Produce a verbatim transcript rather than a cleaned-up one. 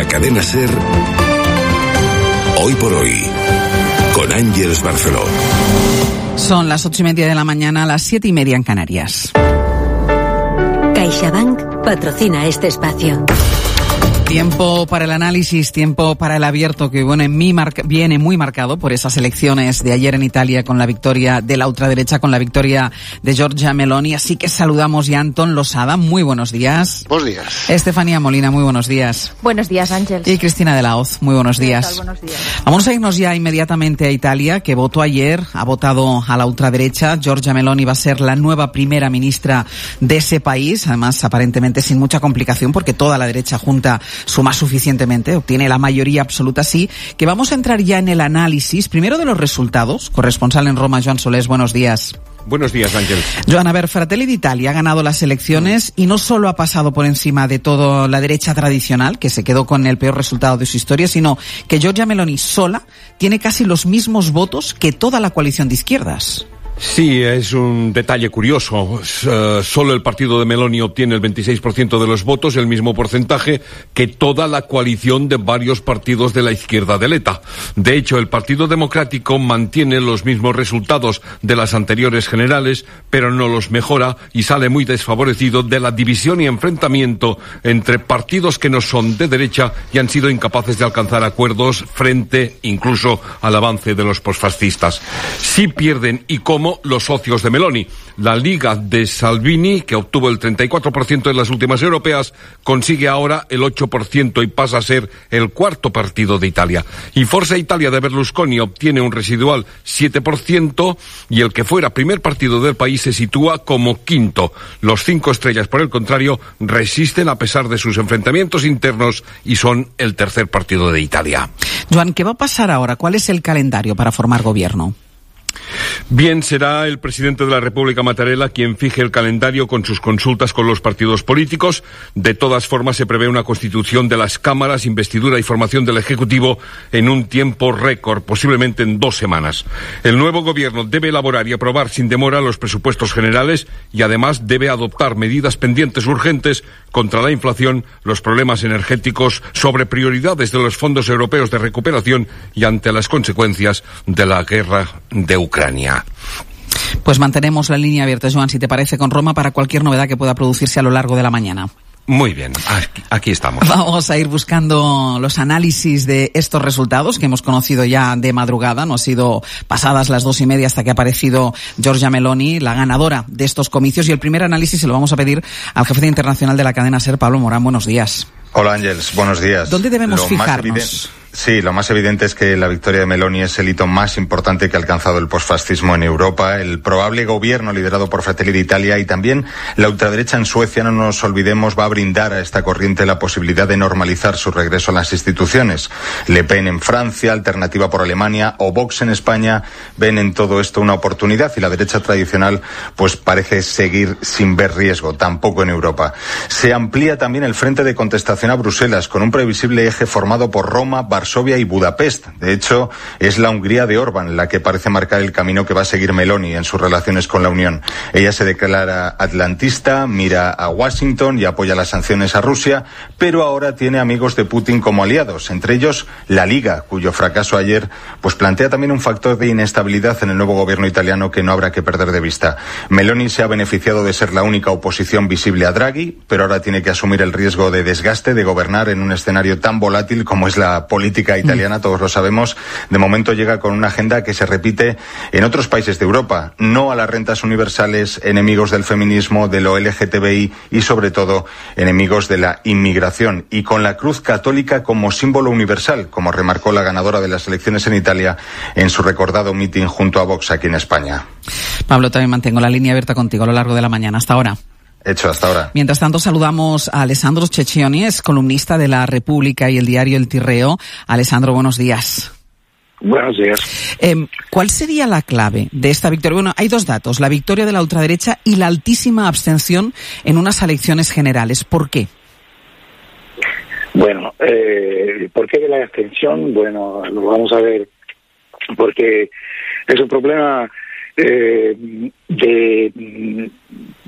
cadena SER, Hoy por Hoy, con Ángeles Barceló. Son las ocho y media de la mañana, las siete y media en Canarias. CaixaBank patrocina este espacio. Tiempo para el análisis, tiempo para el abierto, que bueno, en mí marca, viene muy marcado por esas elecciones de ayer en Italia con la victoria de la ultraderecha, con la victoria de Giorgia Meloni. Así que saludamos ya a Antón Losada. Muy buenos días. Buenos días. Estefanía Molina, muy buenos días. Buenos días, Ángel. Y Cristina de la Hoz, muy buenos días. Buenos días. Vamos a irnos ya inmediatamente a Italia, que votó ayer, ha votado a la ultraderecha. Giorgia Meloni va a ser la nueva primera ministra de ese país, además aparentemente sin mucha complicación, porque toda la derecha junta suma suficientemente, obtiene la mayoría absoluta, sí, que vamos a entrar ya en el análisis, primero de los resultados. Corresponsal en Roma, Joan Solés, buenos días. Buenos días, Ángel. Joan, a ver, Fratelli d'Italia ha ganado las elecciones y no solo ha pasado por encima de toda la derecha tradicional, que se quedó con el peor resultado de su historia, sino que Giorgia Meloni sola tiene casi los mismos votos que toda la coalición de izquierdas. Sí, es un detalle curioso. Uh, solo el partido de Meloni obtiene el veintiséis por ciento de los votos, el mismo porcentaje que toda la coalición de varios partidos de la izquierda de Letta. De hecho, el Partido Democrático mantiene los mismos resultados de las anteriores generales, pero no los mejora y sale muy desfavorecido de la división y enfrentamiento entre partidos que no son de derecha y han sido incapaces de alcanzar acuerdos frente incluso al avance de los posfascistas. Sí pierden, y cómo, los socios de Meloni. La Liga de Salvini, que obtuvo el treinta y cuatro por ciento en las últimas europeas, consigue ahora el ocho por ciento y pasa a ser el cuarto partido de Italia. Y Forza Italia de Berlusconi obtiene un residual siete por ciento y el que fuera primer partido del país se sitúa como quinto. Los cinco estrellas, por el contrario, resisten a pesar de sus enfrentamientos internos y son el tercer partido de Italia. Joan, ¿qué va a pasar ahora? ¿Cuál es el calendario para formar gobierno? Bien, será el presidente de la República, Mattarella, quien fije el calendario con sus consultas con los partidos políticos. De todas formas, se prevé una constitución de las cámaras, investidura y formación del Ejecutivo en un tiempo récord, posiblemente en dos semanas. El nuevo gobierno debe elaborar y aprobar sin demora los presupuestos generales y además debe adoptar medidas pendientes urgentes contra la inflación, los problemas energéticos, sobre prioridades de los fondos europeos de recuperación y ante las consecuencias de la guerra de Ucrania. Pues mantenemos la línea abierta, Joan, si te parece, con Roma para cualquier novedad que pueda producirse a lo largo de la mañana. Muy bien, aquí, aquí estamos. Vamos a ir buscando los análisis de estos resultados que hemos conocido ya de madrugada. No ha sido pasadas las dos y media hasta que ha aparecido Giorgia Meloni, la ganadora de estos comicios. Y el primer análisis se lo vamos a pedir al jefe internacional de la cadena SER, Pablo Morán. Buenos días. Hola, Ángeles. Buenos días. ¿Dónde debemos lo fijarnos? Sí, lo más evidente es que la victoria de Meloni es el hito más importante que ha alcanzado el posfascismo en Europa. El probable gobierno liderado por Fratelli d'Italia y también la ultraderecha en Suecia, no nos olvidemos, va a brindar a esta corriente la posibilidad de normalizar su regreso a las instituciones. Le Pen en Francia, Alternativa por Alemania o Vox en España ven en todo esto una oportunidad y la derecha tradicional pues parece seguir sin ver riesgo, tampoco en Europa. Se amplía también el frente de contestación a Bruselas con un previsible eje formado por Roma, Varsovia y Budapest. De hecho, es la Hungría de Orbán la que parece marcar el camino que va a seguir Meloni en sus relaciones con la Unión. Ella se declara atlantista, mira a Washington y apoya las sanciones a Rusia, pero ahora tiene amigos de Putin como aliados, entre ellos la Liga, cuyo fracaso ayer pues plantea también un factor de inestabilidad en el nuevo gobierno italiano que no habrá que perder de vista. Meloni se ha beneficiado de ser la única oposición visible a Draghi, pero ahora tiene que asumir el riesgo de desgaste de gobernar en un escenario tan volátil como es la política política italiana, todos lo sabemos. De momento llega con una agenda que se repite en otros países de Europa. No a las rentas universales, enemigos del feminismo, de lo L G T B I y sobre todo enemigos de la inmigración. Y con la cruz católica como símbolo universal, como remarcó la ganadora de las elecciones en Italia en su recordado mitin junto a Vox aquí en España. Pablo, también mantengo la línea abierta contigo a lo largo de la mañana. Hasta ahora. Hecho hasta ahora. Mientras tanto, saludamos a Alessandro Cecchioni, es columnista de La República y el diario El Tirreo. Alessandro, buenos días. Buenos días. Eh, ¿Cuál sería la clave de esta victoria? Bueno, hay dos datos, la victoria de la ultraderecha y la altísima abstención en unas elecciones generales. ¿Por qué? Bueno, eh, ¿por qué de la abstención? Bueno, lo vamos a ver, porque es un problema eh, de